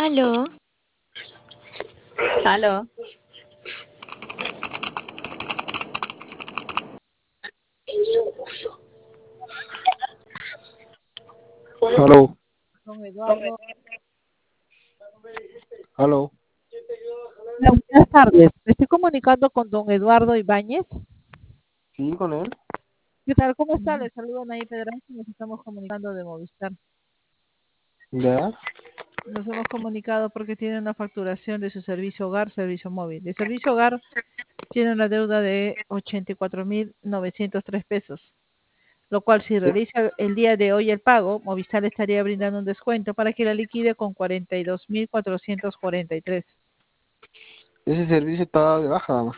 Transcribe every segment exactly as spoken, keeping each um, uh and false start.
Aló, Aló. Aló, Don Eduardo. aló. Hola, buenas tardes. Me estoy comunicando con don Eduardo Ibáñez. Sí, con él. ¿Qué tal? ¿Cómo está? Le saludo Nay Pedraza. Nos estamos comunicando de Movistar. Ya. Nos hemos comunicado porque tiene una facturación de su servicio hogar, servicio móvil. De servicio hogar tiene una deuda de ochenta y cuatro mil novecientos tres pesos, lo cual si realiza el día de hoy el pago, Movistar le estaría brindando un descuento para que la liquide con cuarenta y dos mil cuatrocientos cuarenta y tres. Ese servicio está de baja, mamá.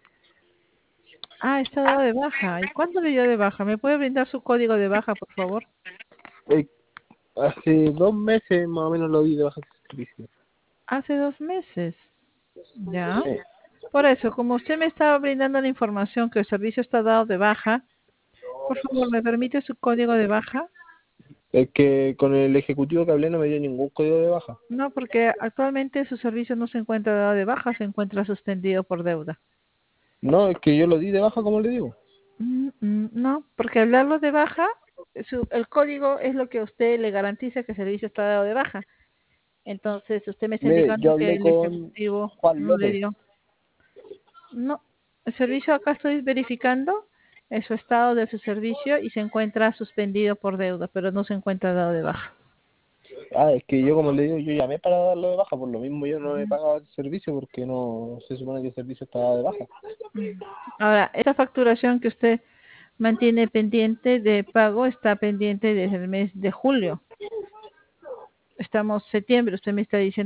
Ah, está dado de baja. ¿Y cuándo le dio de baja? ¿Me puede brindar su código de baja, por favor? Eh, hace dos meses más o menos lo di de baja ese servicio. Hace dos meses. Ya. Sí. Por eso, como usted me estaba brindando la información que el servicio está dado de baja, por favor, ¿me permite su código de baja? Es que con el ejecutivo que hablé no me dio ningún código de baja. No, porque actualmente su servicio no se encuentra dado de baja, se encuentra suspendido por deuda. No, es que yo lo di de baja, como le digo. Mm, mm, no, porque al darlo de baja, su- el código es lo que a usted le garantiza que el servicio está dado de baja. Entonces, usted me está Mire, yo indicando que hablé el con ejecutivo Juan no le López. dio. No, el servicio acá estoy verificando en su estado de su servicio y se encuentra suspendido por deuda, pero no se encuentra dado de baja. Ah, es que yo, como le digo, yo llamé para darlo de baja. Por lo mismo yo no he pagado el servicio porque no se supone que el servicio está de baja. Mm. Ahora, esta facturación que usted mantiene pendiente de pago está pendiente desde el mes de julio. Estamos septiembre, usted me está diciendo